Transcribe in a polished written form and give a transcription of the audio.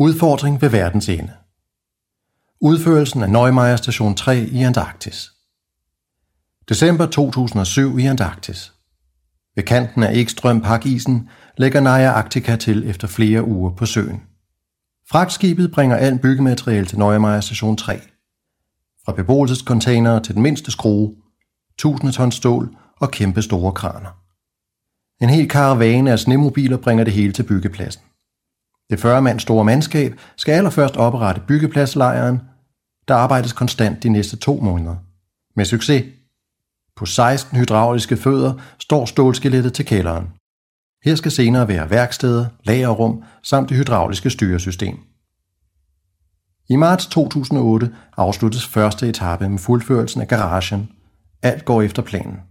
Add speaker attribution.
Speaker 1: Udfordring ved verdens ende. Udførelsen af Neumayer Station 3 i Antarktis. December 2007 i Antarktis. Ved kanten af Ekström-pakisen lægger Naja Arctica til efter flere uger på søen. Fragtskibet bringer alt byggemateriale til Neumayer Station 3. Fra beboelsescontainere til den mindste skrue, 1000 tons stål og kæmpe store kraner. En hel karavane af snemobiler bringer det hele til byggepladsen. Det 40 mand store mandskab skal allerførst oprette byggepladslejren, der arbejdes konstant de næste 2 måneder. Med succes. På 16 hydrauliske fødder står stålskelettet til kælderen. Her skal senere være værksteder, lagerrum samt det hydrauliske styresystem. I marts 2008 afsluttes første etape med fuldførelsen af garagen. Alt går efter planen.